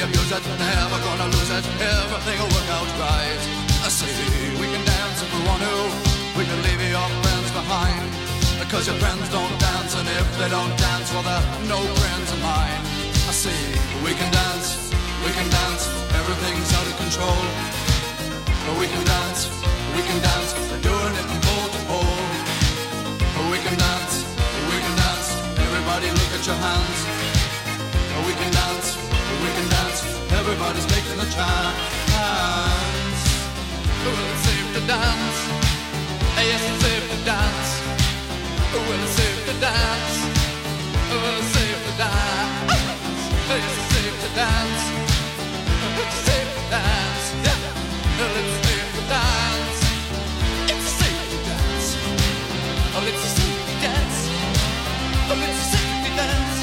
abuse it, never gonna lose it, everything will work out right. I say we can dance if we want to, we can leave your friends behind, because your friends don't dance, and if they don't dance, well they're no friends of mine. I say we can dance, everything's out of control, but we can dance, they're doing it from pole to pole. We can dance, everybody look at your hands. We can dance, everybody's making a chance. Well, it's safe to dance, yes, it's safe to dance. Well, it's safe to dance, well, it's safe to dance. Yes, it's safe to dance, it's safe to dance. Yeah, well, it's safe to dance, it's safe to dance. Oh, it's safe to dance, oh, it's safe to dance.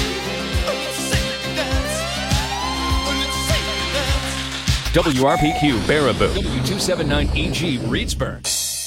WRPQ Baraboo, W279EG Reedsburg.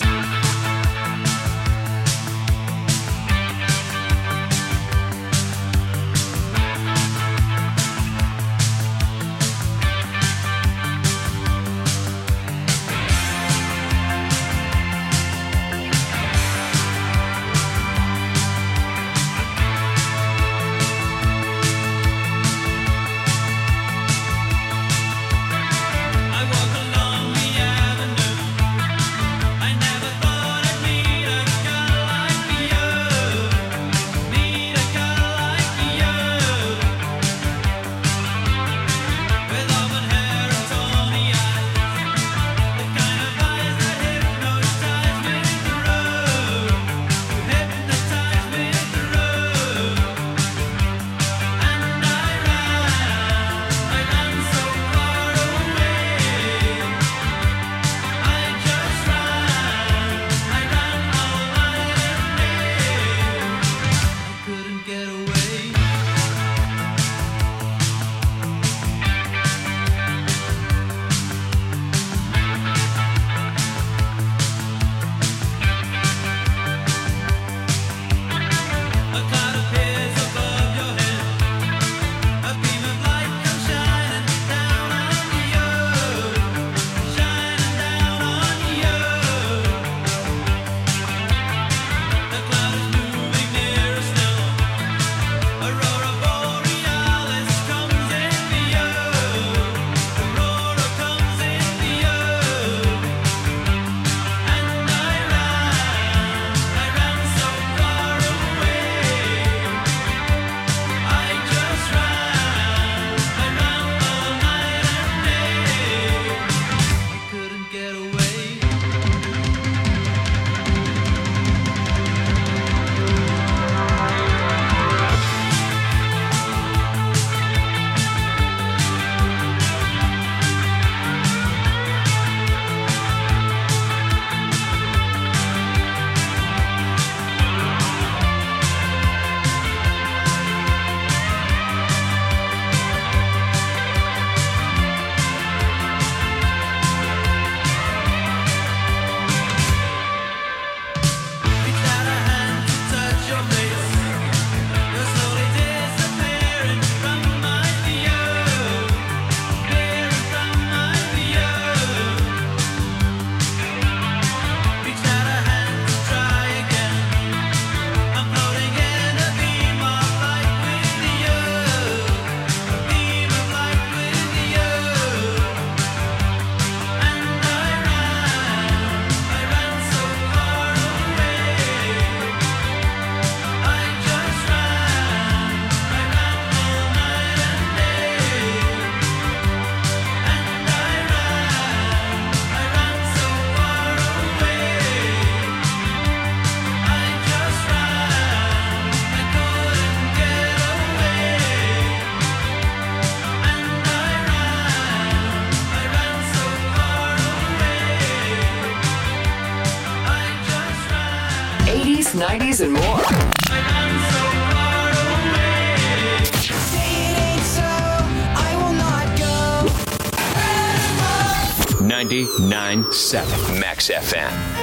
'80s, '90s, and more. 99.7 Max FM.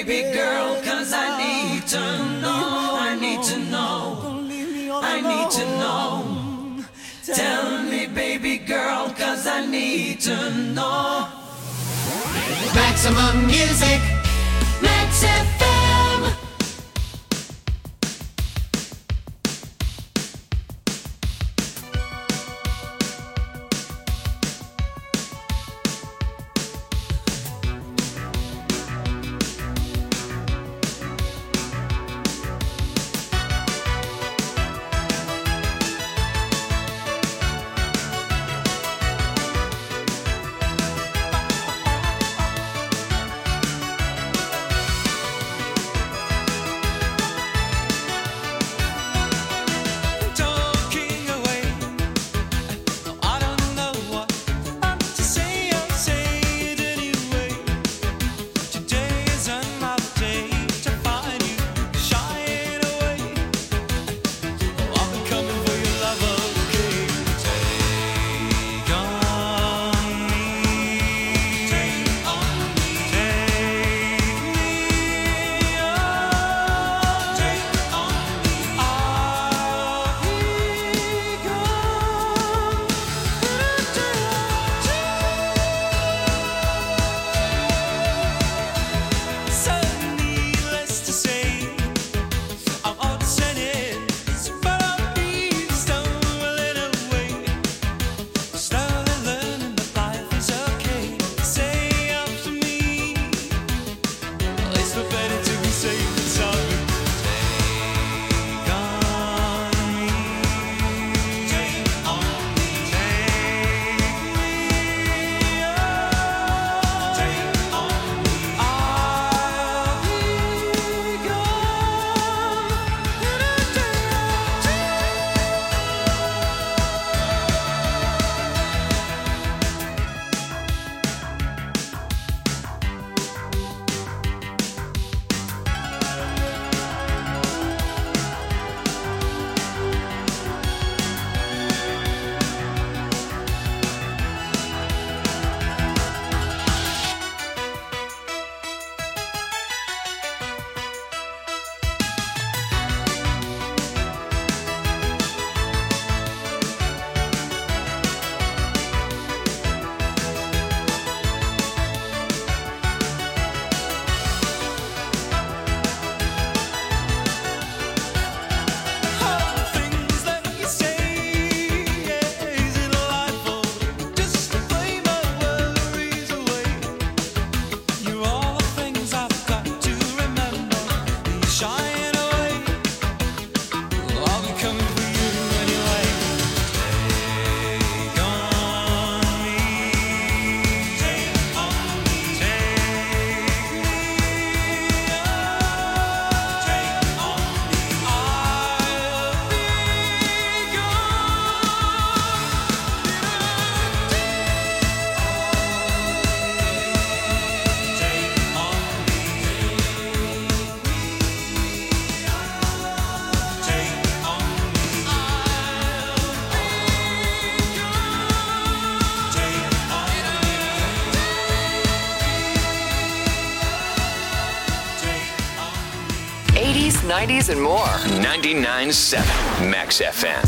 baby girl, 'cause I need to know, I need to know, I need to know. Tell me, baby girl, 'cause I need to know. Maximum Music, Max FM. '80s, '90s, and more. 99.7 Max FM.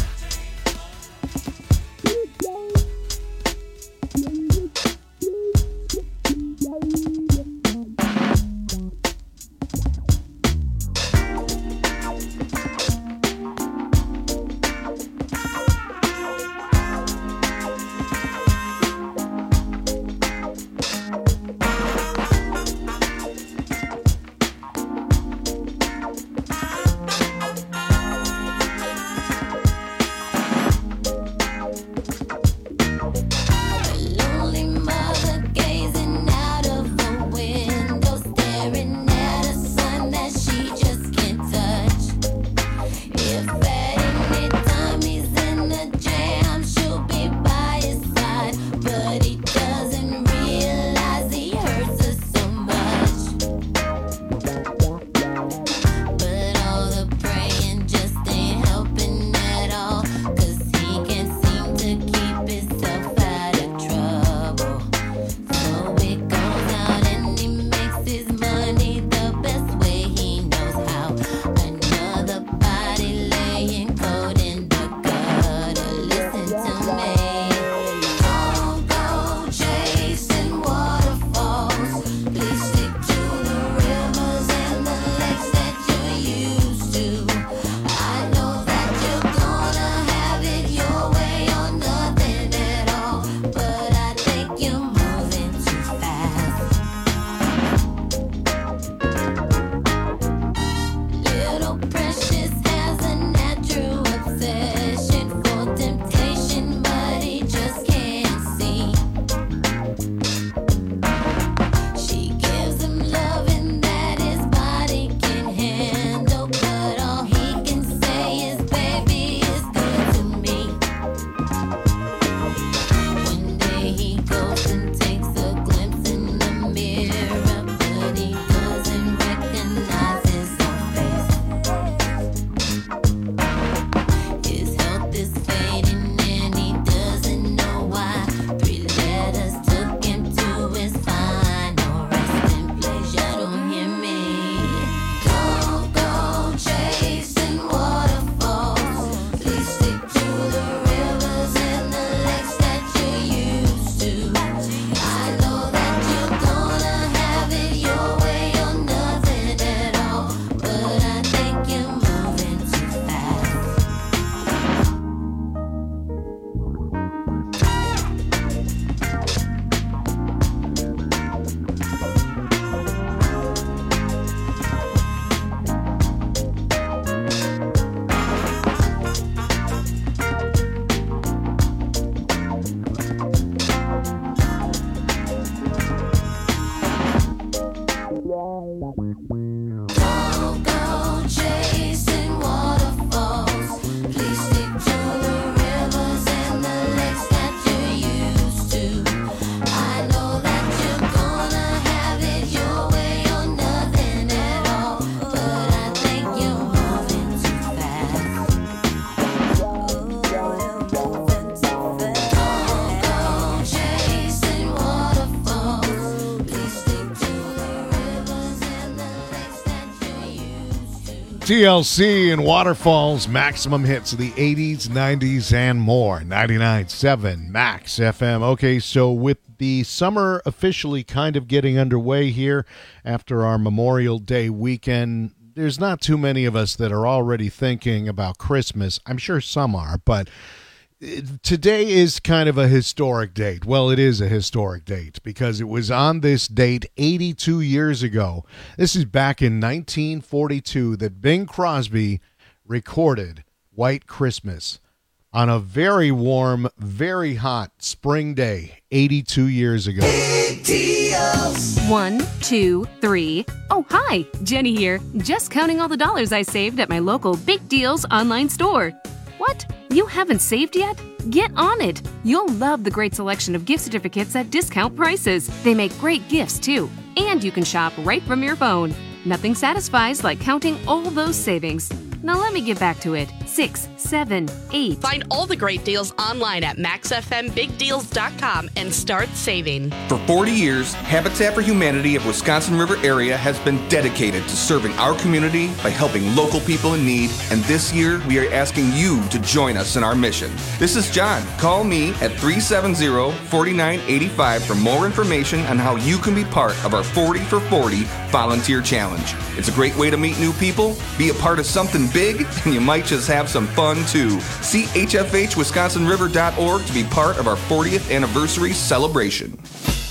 TLC and Waterfalls, maximum hits of the 80s, 90s, and more. 99.7 Max FM. Okay, so with the summer officially kind of getting underway here after our Memorial Day weekend, there's not too many of us that are already thinking about Christmas. I'm sure some are, but today is kind of a historic date. Well, it is a historic date because it was on this date 82 years ago. This is back in 1942 that Bing Crosby recorded White Christmas on a very warm, very hot spring day 82 years ago. Big deals. 1, 2, 3. Oh, hi, Jenny here. Just counting all the dollars I saved at my local Big Deals online store. What? You haven't saved yet? Get on it! You'll love the great selection of gift certificates at discount prices. They make great gifts, too. And you can shop right from your phone. Nothing satisfies like counting all those savings. Now let me get back to it. 6, 7, 8. Find all the great deals online at maxfmbigdeals.com and start saving. For 40 years, Habitat for Humanity of Wisconsin River area has been dedicated to serving our community by helping local people in need, and this year we are asking you to join us in our mission. This is John. Call me at 370-4985 for more information on how you can be part of our 40 for 40 volunteer challenge. It's a great way to meet new people, be a part of something big, and you might just have some fun too. See hfhwisconsinriver.org to be part of our 40th anniversary celebration.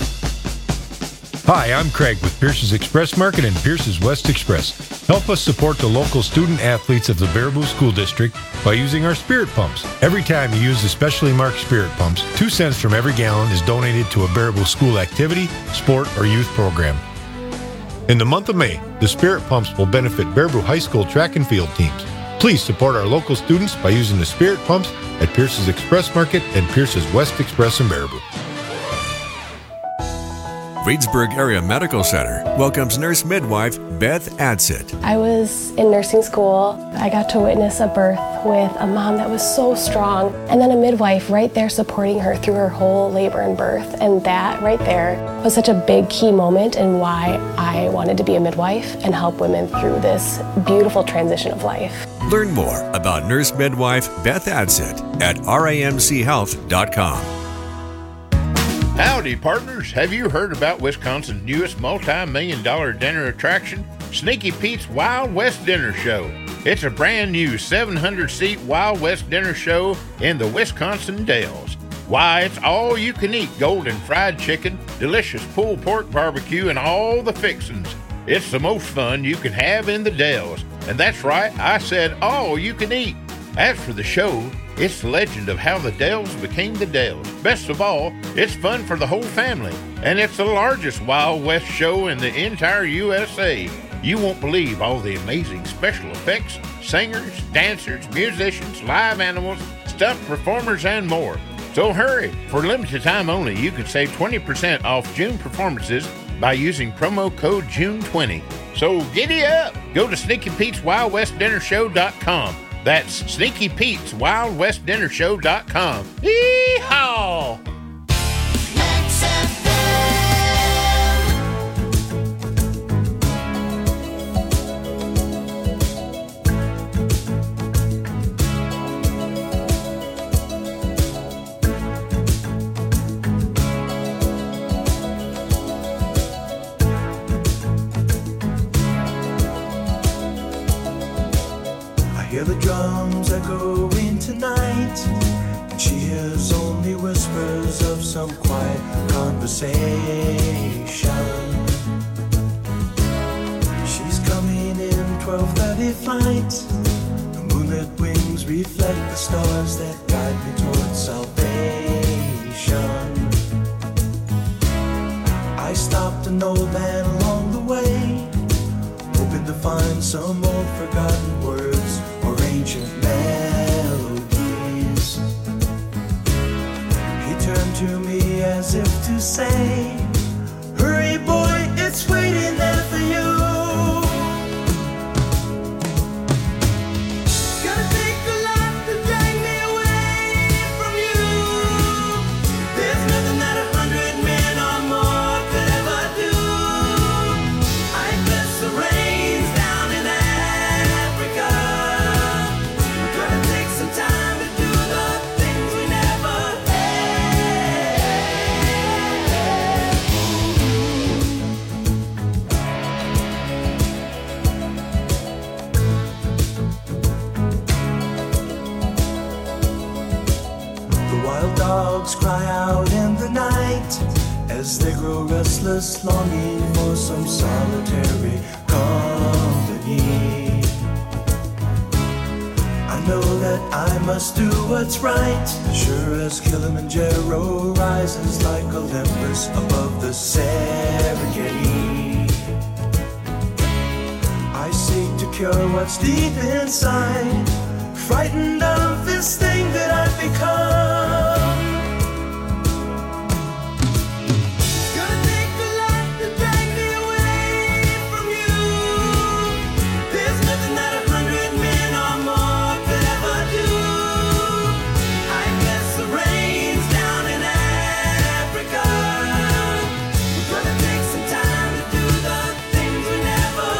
Hi, I'm Craig with Pierce's Express Market and Pierce's West Express. Help us support the local student athletes of the Baraboo School District by using our spirit pumps. Every time you use the specially marked spirit pumps, 2 cents from every gallon is donated to a Baraboo school activity, sport, or youth program. In the month of May, the spirit pumps will benefit Baraboo High School track and field teams. Please support our local students by using the spirit pumps at Pierce's Express Market and Pierce's West Express in Baraboo. Reedsburg Area Medical Center welcomes nurse midwife Beth Adsit. I was in nursing school. I got to witness a birth with a mom that was so strong, and then a midwife right there supporting her through her whole labor and birth. And that right there was such a big key moment in why I wanted to be a midwife and help women through this beautiful transition of life. Learn more about nurse midwife Beth Adsit at ramchealth.com. Howdy, partners. Have you heard about Wisconsin's newest multi-million-dollar dinner attraction, Sneaky Pete's Wild West Dinner Show? It's a brand new 700-seat Wild West Dinner Show in the Wisconsin Dells. Why, it's all you can eat golden fried chicken, delicious pulled pork barbecue, and all the fixins. It's the most fun you can have in the Dells. And that's right, I said all you can eat. As for the show, it's the legend of how the Dells became the Dells. Best of all, it's fun for the whole family. And it's the largest Wild West show in the entire USA. You won't believe all the amazing special effects, singers, dancers, musicians, live animals, stunt performers, and more. So hurry! For limited time only, you can save 20% off June performances by using promo code JUNE20. So giddy up! Go to SneakyPete'sWildWestDinnerShow.com. That's SneakyPete'sWildWestDinnerShow.com. Yee-haw! Hear the drums echoing tonight, and she hears only whispers of some quiet conversation. She's coming in 12:30 flight. The moonlit wings reflect the stars that guide me towards salvation. I stopped an old man along the way, hoping to find some old forgotten words or ancient melodies. He turned to me as if to say, hurry boy, it's waiting there for you. Gonna take a lot to drag me away from you. There's nothing that 100 men or more could ever do. I bless the rains down in Africa. dogs cry out in the night as they grow restless, longing for some solitary company. I know that I must do what's right, sure as Kilimanjaro rises like Olympus above the Serengeti. I seek to cure what's deep inside, frightened of this thing that I've become. Gonna take a lot to drag me away from you. There's nothing that 100 men or more could ever do. I bless the rains down in Africa. We're gonna take some time to do the things we never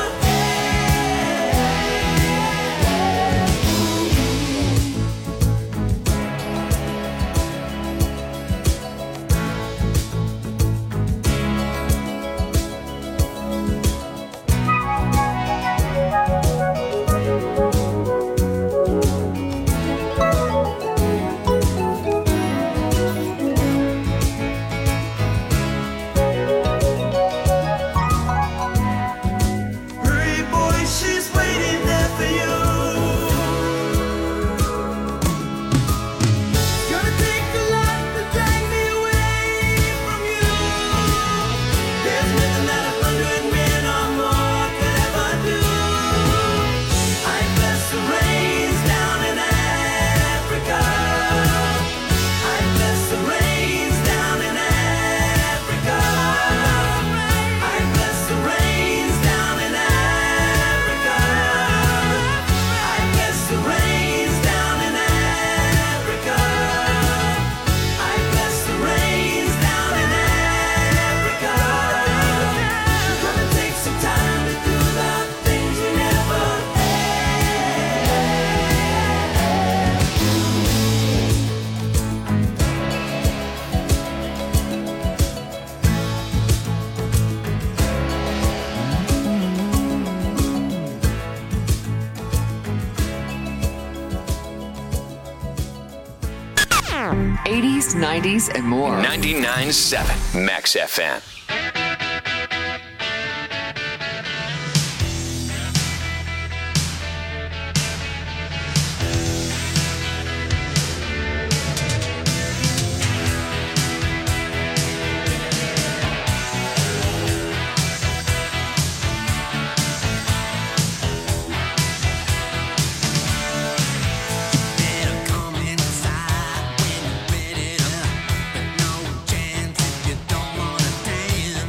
Hurry, boy, she's waiting there for you. Gonna take a lot to drag me away from you. There's nothing that 100 men or more could ever do. I bless the rains down in Africa. I bless the rains down in Africa. I bless the rains down in Africa. I bless the rains down in Africa. I bless the rains down in Africa. We're gonna take some time to do the things we never '80s, '90s, and more. 99.7 Max FM. Come inside when you're ready to, but no chance if you don't wanna dance.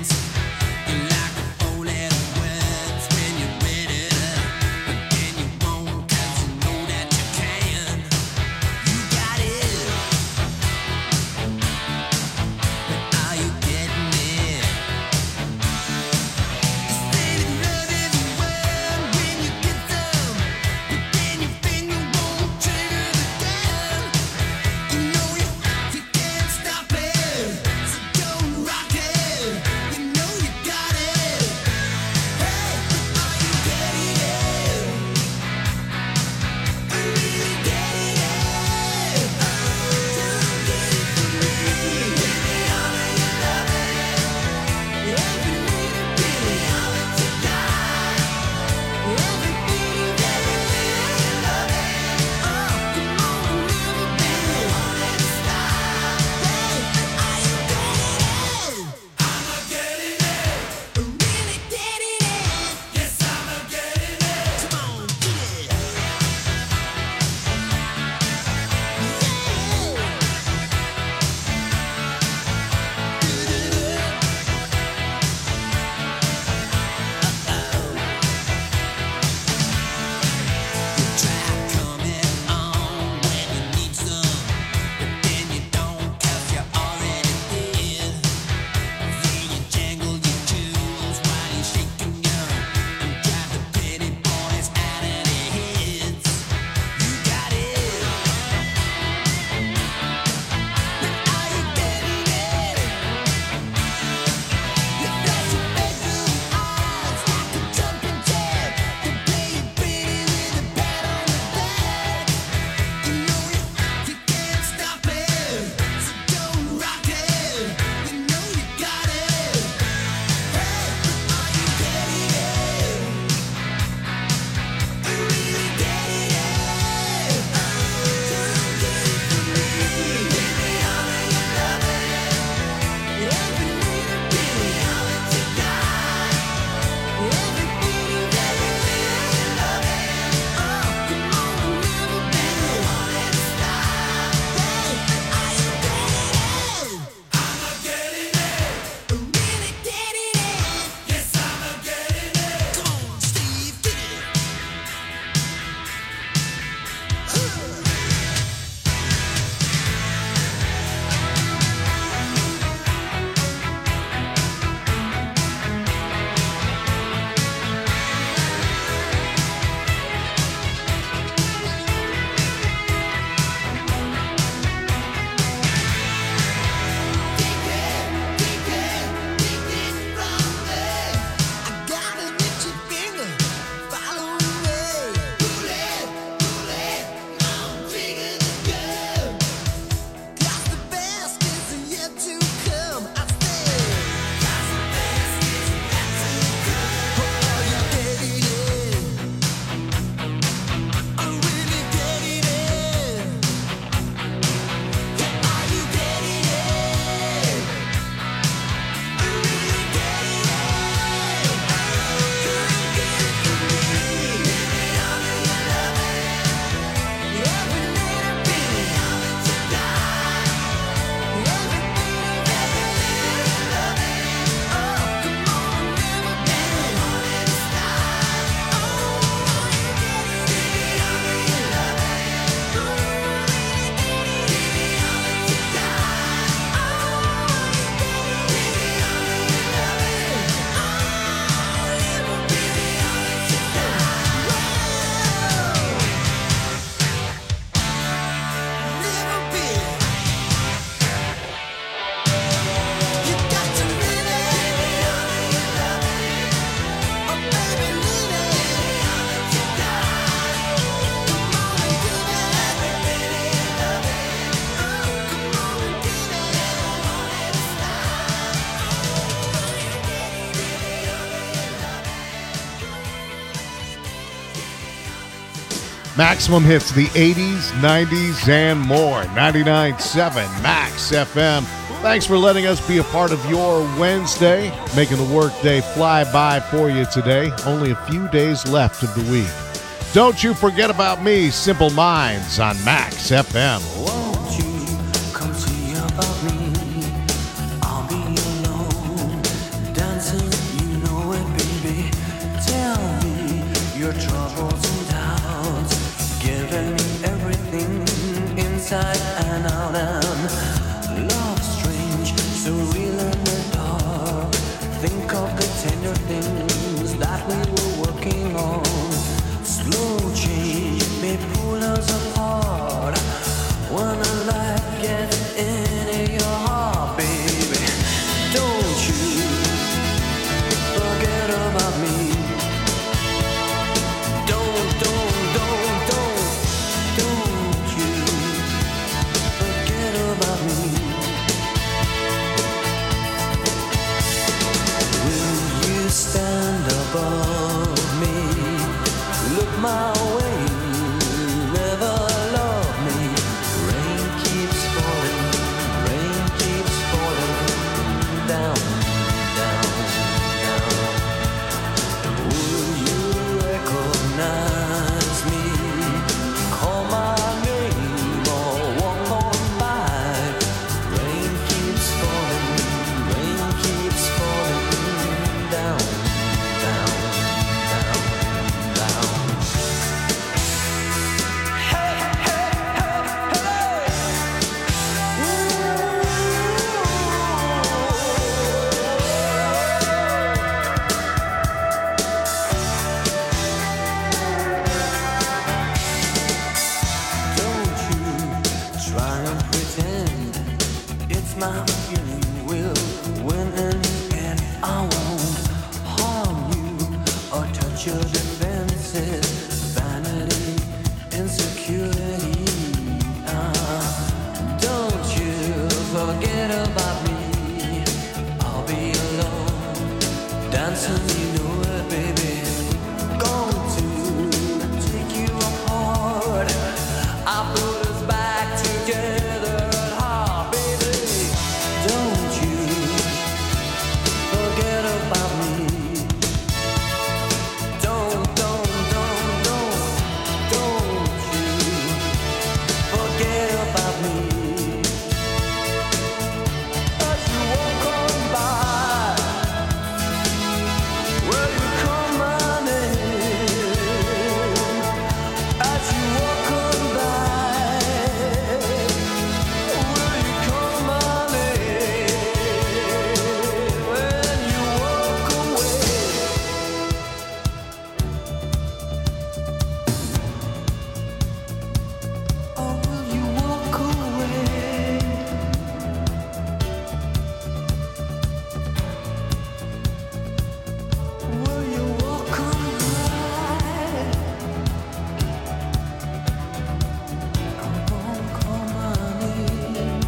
Maximum hits, the 80s, 90s, and more. 99.7 Max FM. Thanks for letting us be a part of your Wednesday, making the workday fly by for you today. Only a few days left of the week. Don't you forget about me, Simple Minds, on Max FM. Won't you come see about me? I'll be alone, dancing, you know it, baby. Tell me your troubles and doubts, giving me everything inside and out. And love strange, so real in the dark. Think of the tender things that we were working on. Slow change may pull us apart when a light gets into your heart, baby. Don't you forget about me. Don't you forget about me. Will you stand above me? Look my way, never love me. Rain keeps falling down, down, down. Will you recognize me? Call my name or walk on by. Rain keeps falling down, down, down, down. Try and pretend it's my feeling will win in the end. I won't harm you or touch your defenses. Vanity, insecurity. Don't you forget about me. I'll be alone, dancing, you know it, baby. Going to take you apart. I put us back together at heart, baby. Don't you forget about me. Don't you forget about me. As you walk on by, will you call my name? As you walk on by, will you call my name? When you walk away, or will you walk away? Will you walk away? Come on, call my name.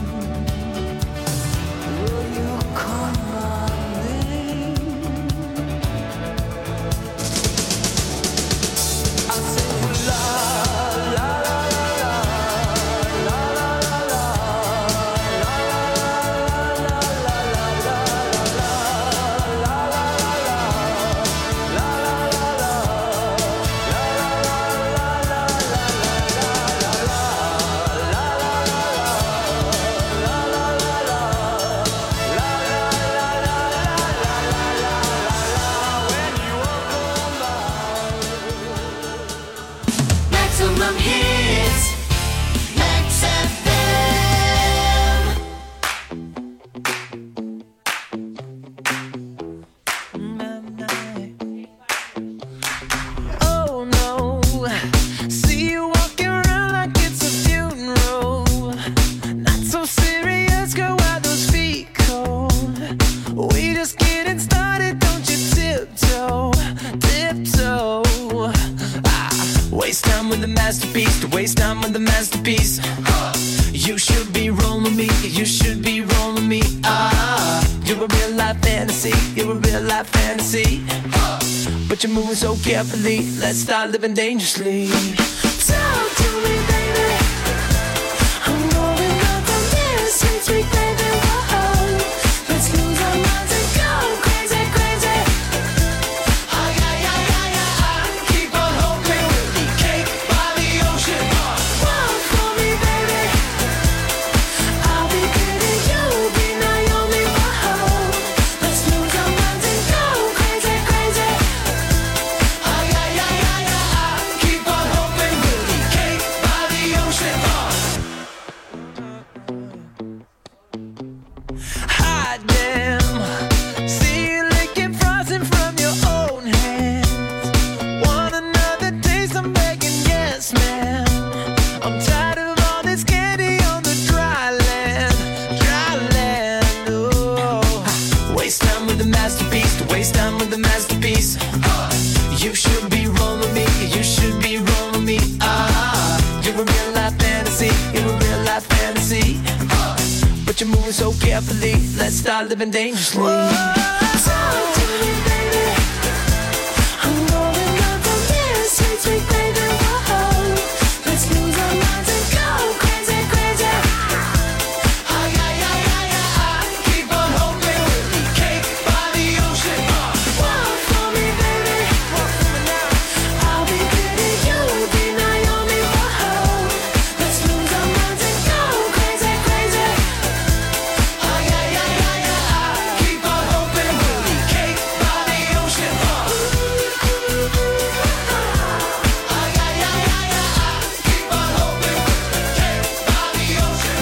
Will you call my name? I say la la la la la la la la Maximum hits, Max FM. Oh no, see you walking around like it's a funeral. Not so serious, girl, why those feet cold? We just getting started, don't you tiptoe, tiptoe. Waste time with the masterpiece, to waste time with the masterpiece. You should be rolling me, you should be rolling me. You're You're a real life fantasy, you're a real life fantasy. But you're moving so carefully, let's start living dangerously. Talk to me, baby. I'm going up on this sweet, sweet baby. Whoa. Let's lose our minds and go crazy, crazy. Ay, ay, ay, ay, ay, ay. Keep on hoping we'll be cake by the ocean. Walk for me, baby. I'll be pretty, you'll be Naomi. Whoa. Let's lose our minds and go crazy, crazy. Ay, ay, ay, ay, ay, ay. Keep on hoping we'll be cake by the ocean. Hide them. See you licking frosting from your own hands. Want another taste? I'm begging, yes, ma'am. I'm tired of all this candy on the dry land, dry land. Oh, waste time with the masterpiece, to waste time with the masterpiece. You should be rolling me, you should be rolling me. You're a real life fantasy, you're a real life fantasy. But you're moving so carefully, let's start living dangerously. Talk to me, baby. I'm going up on this sweet, sweet baby. Whoa. Let's lose our minds and go crazy, crazy. Ay, ay, ay, ay, ay, ay. Keep on hoping we'll be cake by the ocean. Walk for me, baby. Walk for me now. I'll be pretty, you'll be Naomi. Whoa. Let's lose our minds and go crazy, crazy. Ay, ay, ay, ay, ay, ay. Keep on hoping we'll be cake by the ocean. Ay, ay, ay, ay, ay, ay. Keep on hoping we'll be cake by the ocean.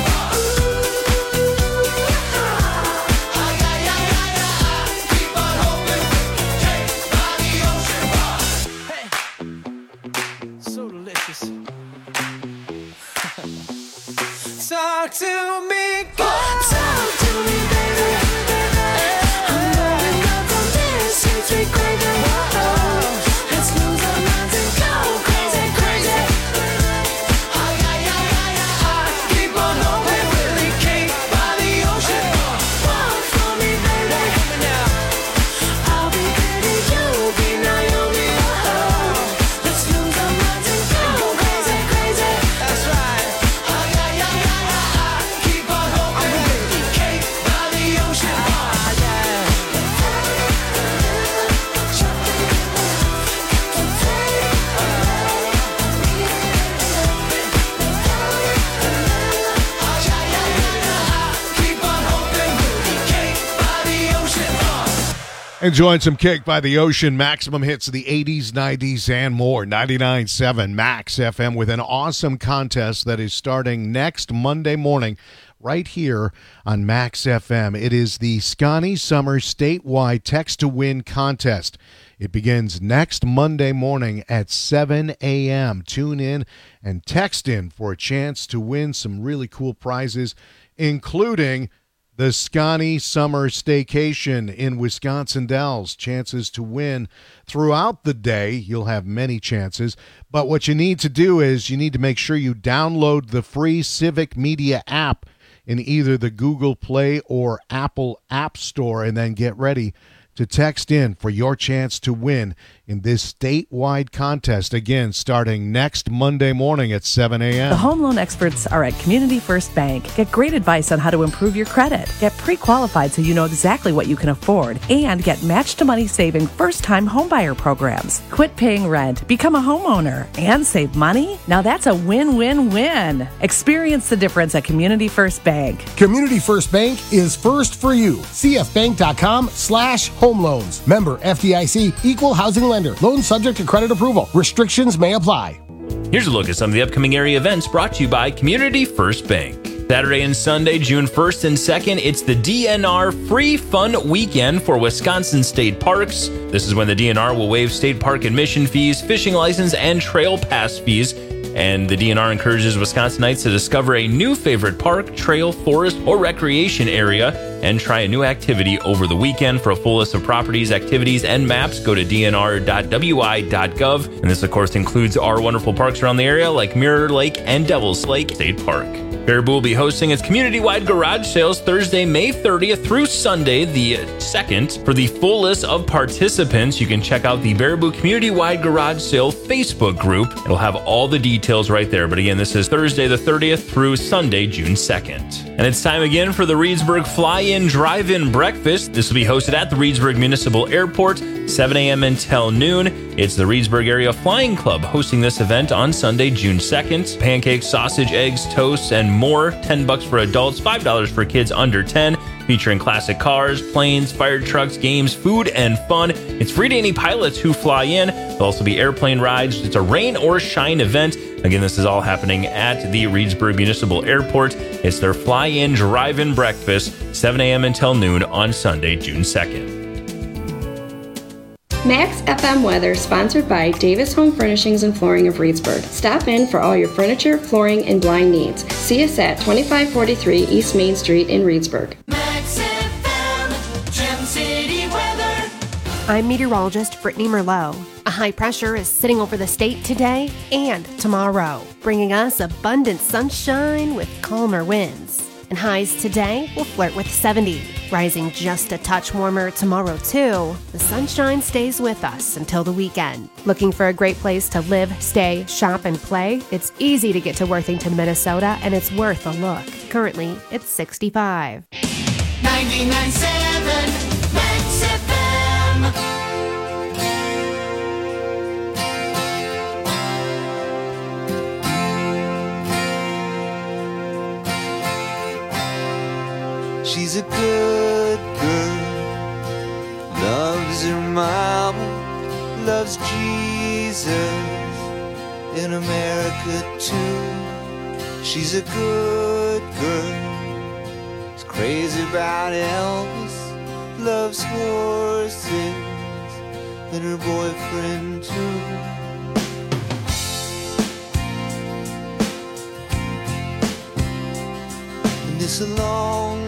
Ay, ay, ay, ay, ay, ay. Keep on hoping we'll be cake by the ocean. Hey, so delicious. Talk to me, girl. Talk to me, baby. I'm going up on this sweet, sweet baby. Whoa. Let's lose our minds and go crazy, crazy. Ay, ay, ay, ay, ay, ay. Keep on hoping we'll be cake by the ocean. Walk for me, baby. I'll be pretty, you'll be Naomi. Whoa. Let's lose our minds and go crazy, crazy. That's right. Ay, ay, ay, ay, ay, ay. Keep on hoping we'll be cake by the ocean. Keep on hoping we'll be cake by the ocean. Enjoying some Cake by the Ocean, maximum hits of the 80s, 90s, and more. 99.7 Max FM with an awesome contest that is starting next Monday morning right here on Max FM. It is the Scotty Summer Statewide Text to Win contest. It begins next Monday morning at 7 a.m. Tune in and text in for a chance to win some really cool prizes, including the Scotty Summer Staycation in Wisconsin Dells. Chances to win throughout the day. You'll have many chances. But what you need to do is you need to make sure you download the free Civic Media app in either the Google Play or Apple App Store, and then get ready to text in for your chance to win in this statewide contest, again, starting next Monday morning at 7 a.m. The home loan experts are at Community First Bank. Get great advice on how to improve your credit. Get pre-qualified so you know exactly what you can afford. And get match-to-money saving first-time homebuyer programs. Quit paying rent, become a homeowner, and save money? Now that's a win-win-win. Experience the difference at Community First Bank. Community First Bank is first for you. cfbank.com/home loans. Member FDIC, equal housing lender. Loan subject to credit approval. Restrictions may apply. Here's a look at some of the upcoming area events brought to you by Community First Bank. Saturday and Sunday, June 1st and 2nd, it's the DNR Free Fun Weekend for Wisconsin State Parks. This is when the DNR will waive state park admission fees, fishing license, and trail pass fees. And the DNR encourages Wisconsinites to discover a new favorite park, trail, forest, or recreation area and try a new activity over the weekend. For a full list of properties, activities, and maps, go to dnr.wi.gov. And this, of course, includes our wonderful parks around the area like Mirror Lake and Devil's Lake State Park. Baraboo will be hosting its community-wide garage sales Thursday, May 30th through Sunday, the 2nd. For the full list of participants, you can check out the Baraboo Community-Wide Garage Sale Facebook group. It'll have all the details right there. But again, this is Thursday the 30th through Sunday, June 2nd. And it's time again for the Reedsburg Fly-In Drive-In Breakfast. This will be hosted at the Reedsburg Municipal Airport, 7 a.m. until noon. It's the Reedsburg Area Flying Club hosting this event on Sunday, June 2nd. Pancakes, sausage, eggs, toast, and more. $10 for adults, $5 for kids under 10. Featuring classic cars, planes, fire trucks, games, food, and fun. It's free to any pilots who fly in. There'll also be airplane rides. It's a rain or shine event. Again, this is all happening at the Reedsburg Municipal Airport. It's their Fly-In Drive-In Breakfast, 7 a.m. until noon on Sunday, June 2nd. Max FM weather sponsored by Davis Home Furnishings and Flooring of Reedsburg. Stop in for all your furniture, flooring, and blind needs. See us at 2543 East Main Street in Reedsburg. Max FM, Gem City weather. I'm meteorologist Brittany Merlot. A high pressure is sitting over the state today and tomorrow, bringing us abundant sunshine with calmer winds. And highs today will flirt with 70, rising just a touch warmer tomorrow too. The sunshine stays with us until the weekend. Looking for a great place to live, stay, shop, and play? It's easy to get to Worthington, Minnesota, and it's worth a look. Currently, it's 65. 99.7 Max FM. She's a good girl, loves her mama, loves Jesus, in America too. She's a good girl, is crazy about Elvis, loves horses, and her boyfriend too. And it's a long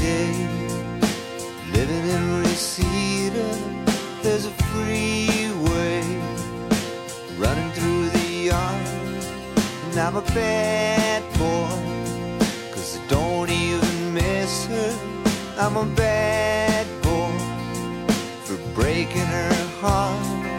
living in Reseda, there's a freeway running through the yard. And I'm a bad boy, 'cause I don't even miss her. I'm a bad boy for breaking her heart.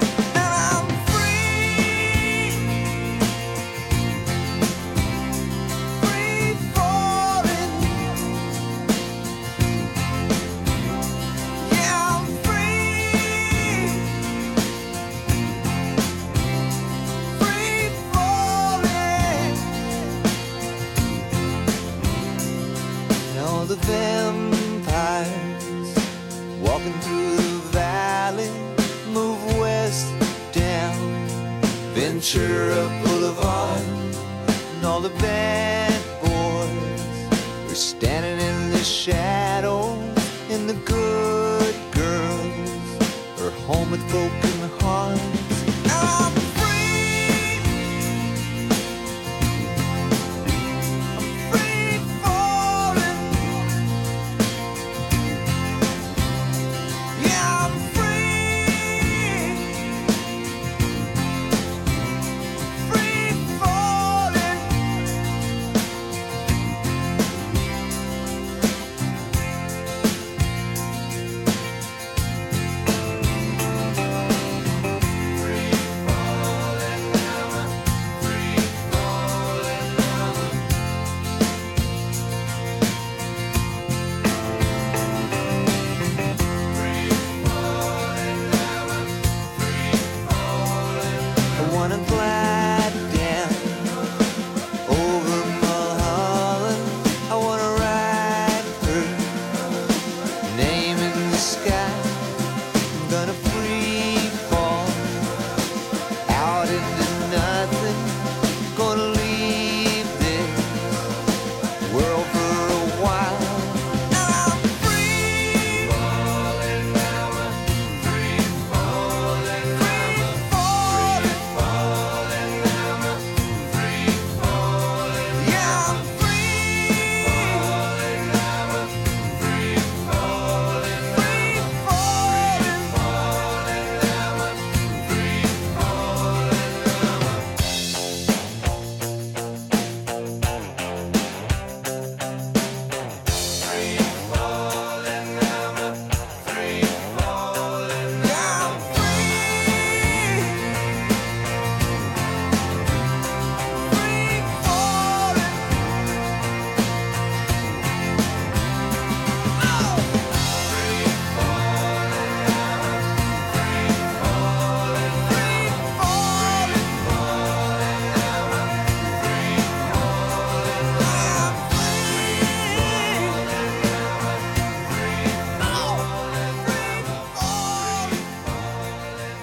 The vampires walking through the valley move west down Ventura Boulevard, and all the bad boys are standing in the shadows, and the good girls are home with broken hearts. I'm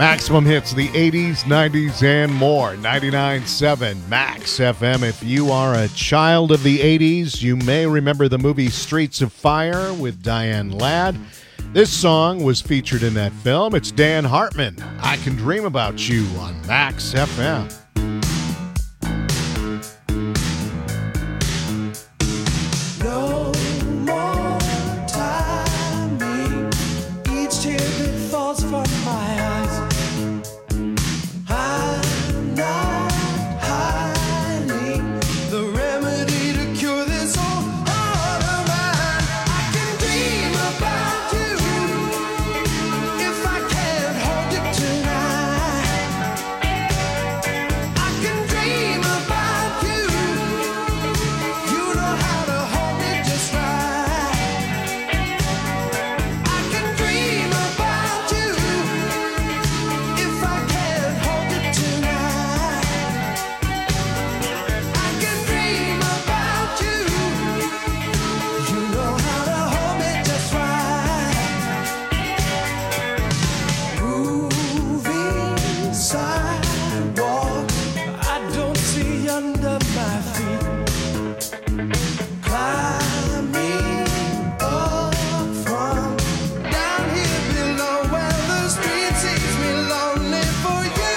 Maximum hits of the 80s, 90s, and more. 99.7 Max FM. If you are a child of the 80s, you may remember the movie Streets of Fire with Diane Ladd. This song was featured in that film. It's Dan Hartman, I Can Dream About You on Max FM. No more timing. Each tear that falls from my eyes, I'm not hiding the remedy to cure this old heart of mine. I can dream about you if I can't hold it tonight. I can dream about you. You know how to hold me just right. I can dream about you if I can't hold it tonight. I can dream about you. You know how to hold me just right. Moving sidewalk, I don't see under my feet. Climbing up from down here below where the street sees me lonely for you.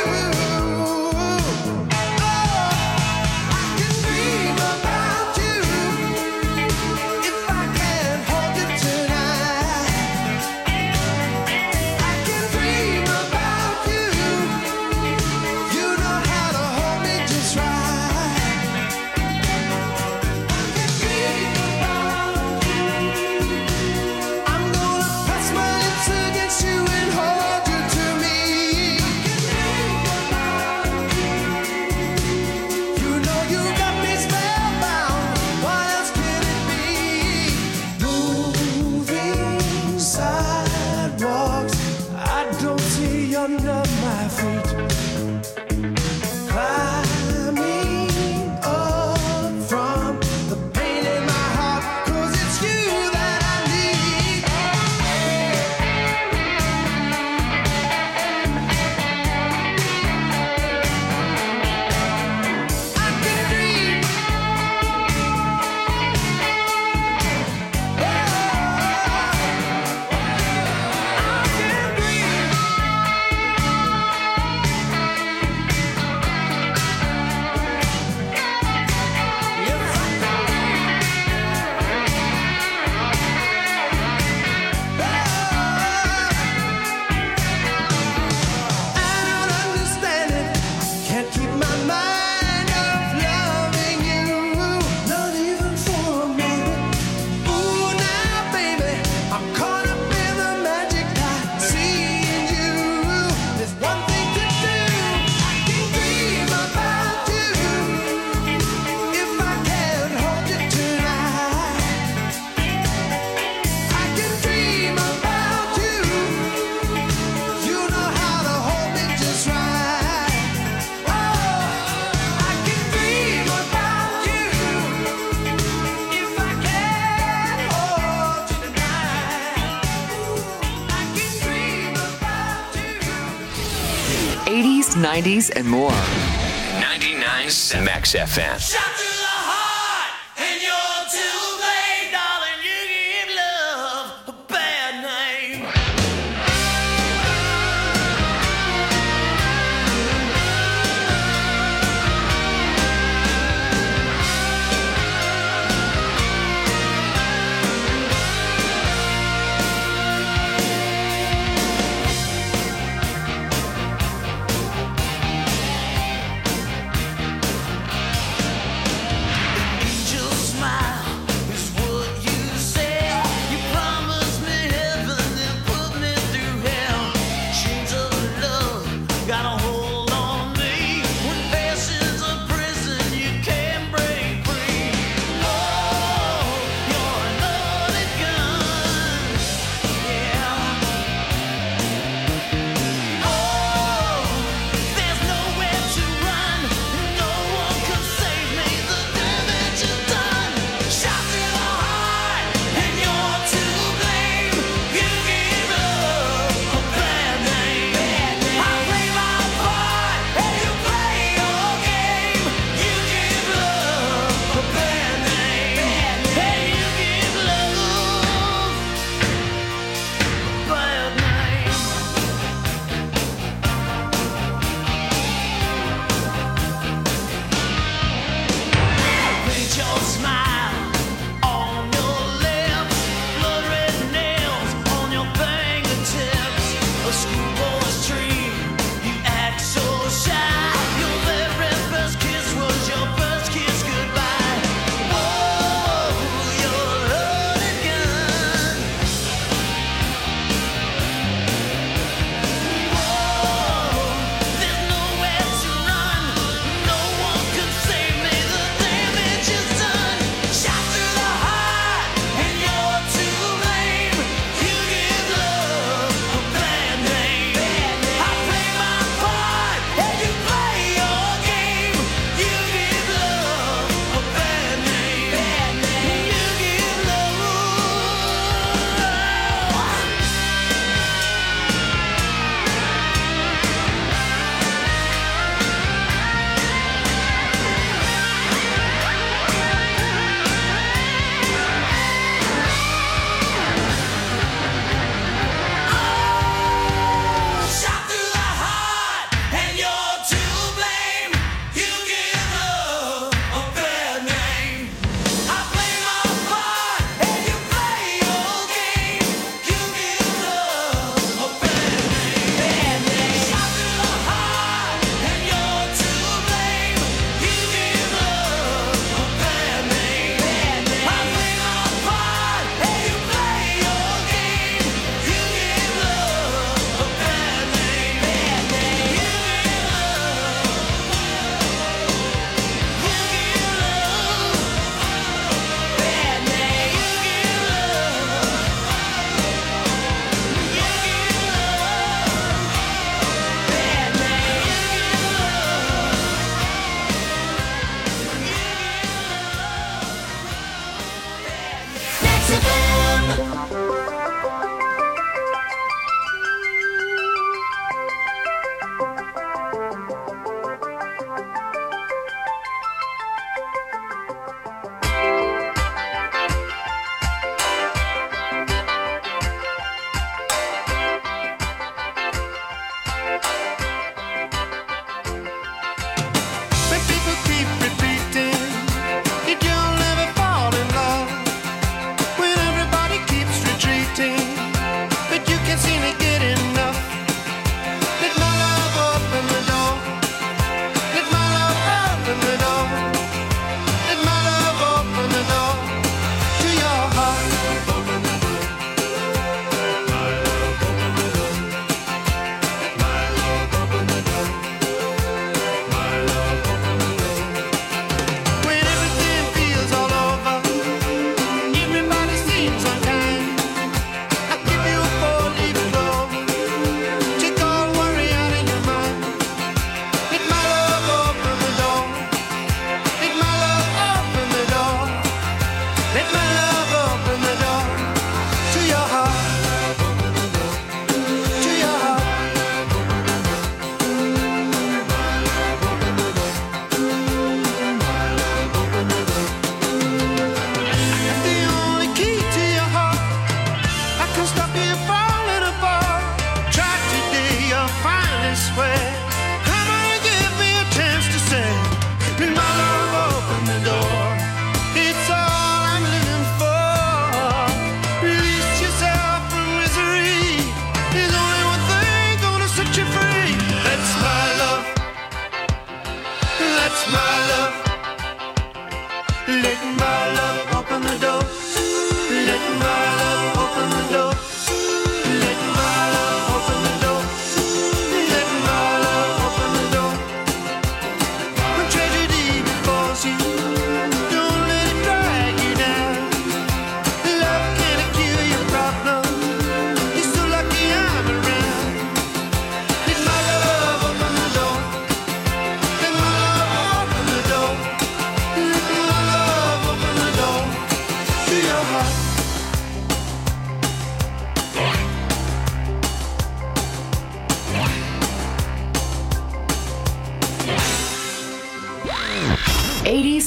Oh, I can dream about you if I can't hold it tonight. I can dream about you. You know how to hold me just right. I'm gonna press my lips against you and hold you to me. You know you got me spellbound. What else can it be? Moving sidewalks, I don't see under my feet. Climbing up from the pain in my heart, 'cause it's you that I need. I can dream. I don't understand it. Can't keep my mind off loving you, not even for a minute. Ooh, now, baby, I'm caught up in the magic I see in you. There's one thing to do. I can dream about you if I can't hold you tonight. I can dream about you. You know how to hold me just right. Oh, I can dream about you if I can't hold you tonight. I can dream about you. 80s, 90s, and more. 99.7 Max FM. Shot to the heart, and you're too late, darling. You give love a bad name.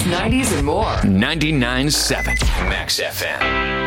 90s, and more. 99.7 Max FM.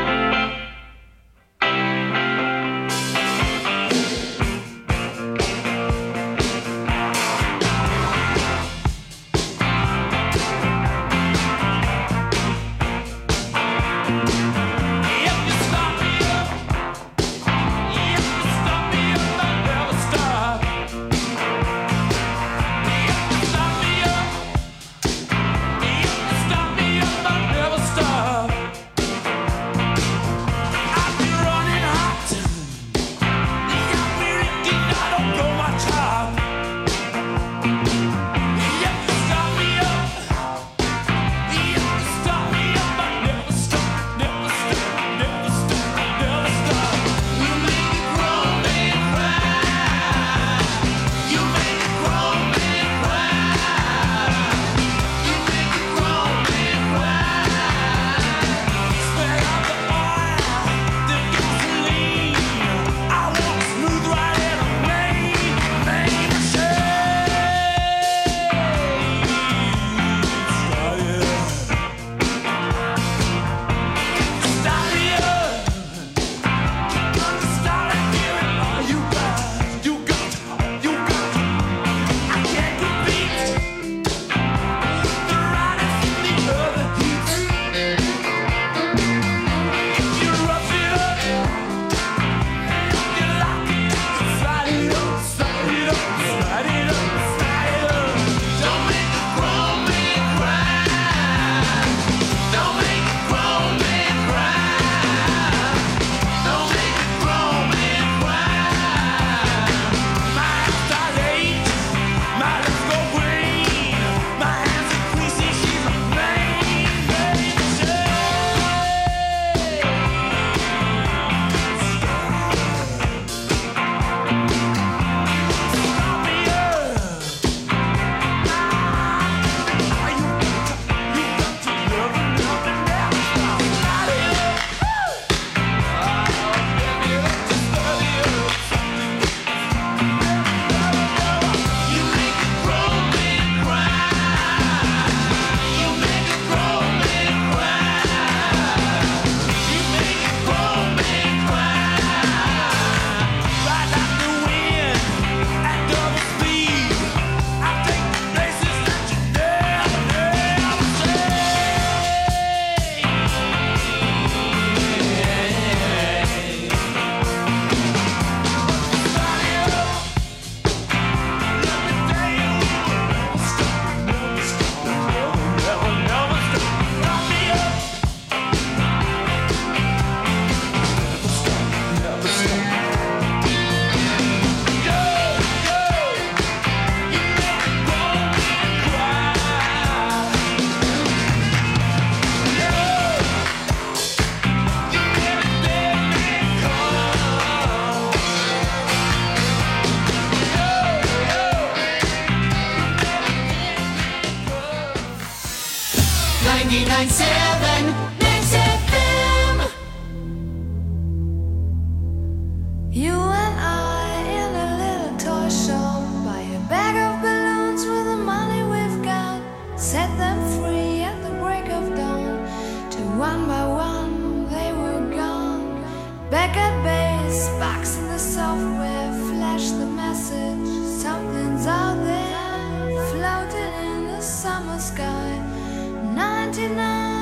You and I in a little toy shop, buy a bag of balloons with the money we've got, set them free at the break of dawn. Till one by one they were gone. Back at base, box in the software, flash the message. Something's out there, floating in the summer sky. 99